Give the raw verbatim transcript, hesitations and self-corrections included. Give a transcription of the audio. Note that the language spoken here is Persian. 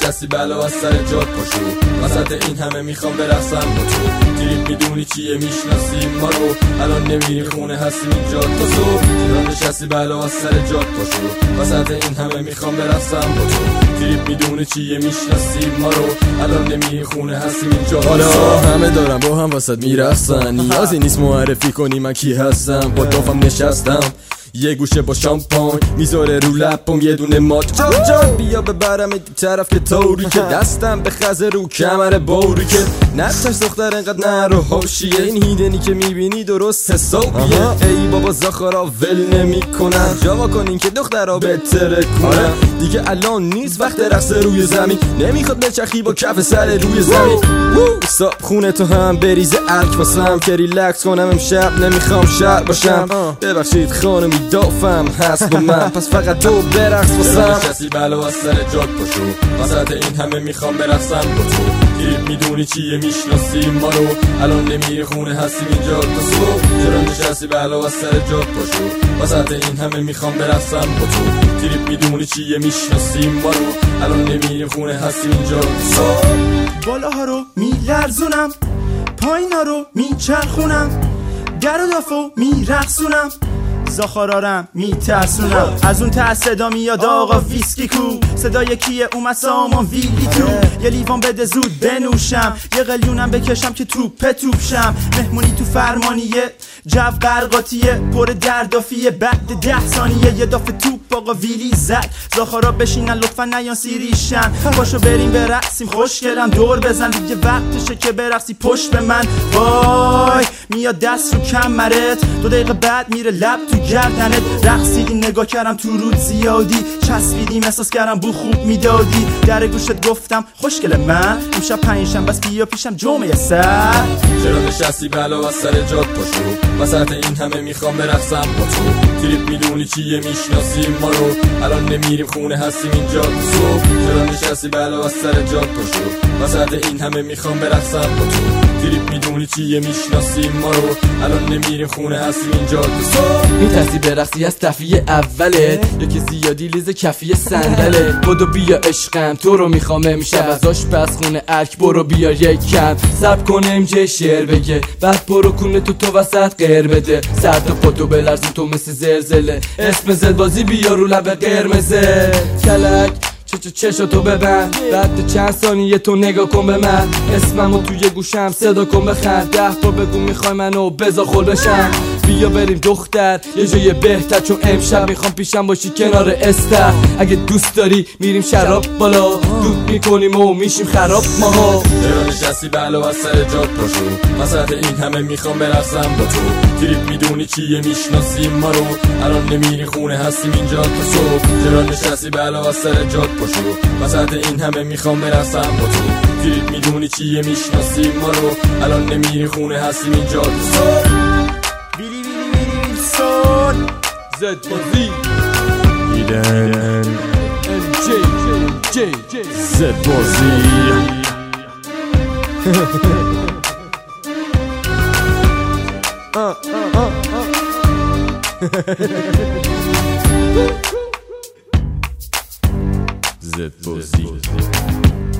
نشستی بلا از سر جات پاشو، وسط این همه میخوام برقصم با تو. تریپ میدونی چیه میشناسی ما رو، الان نمیری خونه هستیم اینجا تا صبح. چرا نشستی بلا از سر جات پاشو، وسط این همه میخوام برقصم با تو. تریپ میدونی چیه میشناسی ما رو، الان نمیری خونه هستیم اینجا. حالا همه دارم با هم وسط میرقصن، نیازی نیست معرفی کنی من کی هستم. با دافم نشستم یه گوشه با شامپان، میذاره رو لپم یه دونه مات. جان جان بیا ببرم این طرف که طوری که دستم به خزه رو کمر بوری که نتش دختر انقدر نرو حاشیه. این هیدنی که میبینی درست حسابیه. ای بابا زاخارا ول نمی کنن، جوا کنین که دخترها بهتره کنن. دیگه الان نیست وقت رقص روی زمین، نمیخواد بچخی با کف سر روی زمین. صاحب خونه تو هم بریزه ارک واسم که ریلکس کنم امشب، نمیخوام شر باشم. ببخشید خانمی دافم هست با من، پس فقط تو برقص واسم. نشستی بلا از سر جات پاشو، وسط این همه میخوام برقصم با تو. تریپ میدونی چیه میشناسی ما رو، الان نمیری خونه هستیم اینجا تا صبح. چرا نشستی بلا از سر جات پاشو، وسط این همه میخوام برقصم با تو. تریپ میدونی چیه میشناسی ما رو، الان نمیری خونه هستیم اینجا تا صبح. بالاها رو میلرزونم، پایینا رو میچرخونم، در و دافو میرقصونم، زاخارارم میترسونم. از اون ته صدا میاد آقا ویسکی کو، صدای کیه اومد سامان ویلی تو. یه لیوان بده زود بنوشم، یه قلیونم بکشم که توپ توپ شم. مهمونی تو فرمانیه، جو قرقاتیه، پر دردافیه. بعد ده ثانیه یه دافه توپ آقا ویلی زد. زاخارا بشینن لطفا نیان سیریشن، پاشو بریم برقصیم خوشگلم دور بزن. دیگه وقتشه که برقصی پشت به من. وای میاد دست رو کمرت، دو دقیقه بعد میره لب تو گردنت. رقصیدیم نگاه کردم تو رود زیادی، چسبیدیم احساس کردم بو خوب میدادی. در گوشت گفتم خوشگل من امشب پنجشنبه بس بیا پیشم جمعه سر. چرا نشستی بلا از سر جات پاشو، وسط این همه میخوام برقصم با تو. تریپ میدونی چیه میشناسی ما رو، الان نمیریم خونه هستیم اینجا تا صبح. چرا نشستی بلا از سر جات پاشو، وسط این همه میخوام برقصم با تو. تریپ میدونی چیه میشناسی ما رو، الان نمیریم خونه هستیم اینجا تا صبح. میترسی برقصی از تفیه اوله، یکی زیادی لیز کفی صندله. بدو بیا عشقم تو رو میخوام امشب، از آشپزخونه ارک برو بیا یک کم. صبر کن امجه شعر بگه، بعد برو کونه تو تو وسط غیر بده. سر تا پاتو بلرزی تو مثل زلزله، اسم زلبازی بیا رو لب قرمزه. کلک چه چه چشاتو ببند، بعد چند ثانیه تو نگاه کن به من. اسممو توی گوشم صدا کن بخند، ده بار بگو میخوای منو بذار خل بشم. بیا بریم دختر یه جای بهتر، چون امشب میخوام پیشم باشی کنار استر. اگه دوست داری میریم شراب بالا، دود میکنیم و میشیم خراب ماها. چرا نشستی بلا از سر جات پاشو، وسط این همه میخوام برقصم با تو. تریپ میدونی چیه میشناسی ما رو، الان نمیری خونه هستیم اینجا تا صبح. چرا نشستی بلا از سر جات پاشو، وسط این همه میخوام برقصم با تو. تریپ میدونی چیه میشناسی ما رو، الان نمیری خونه هستیم اینجا تا صبح. ویلی ویلی ویلی ویلسون زد بازی هیدن جی جی جی زد بازی. زد بازی.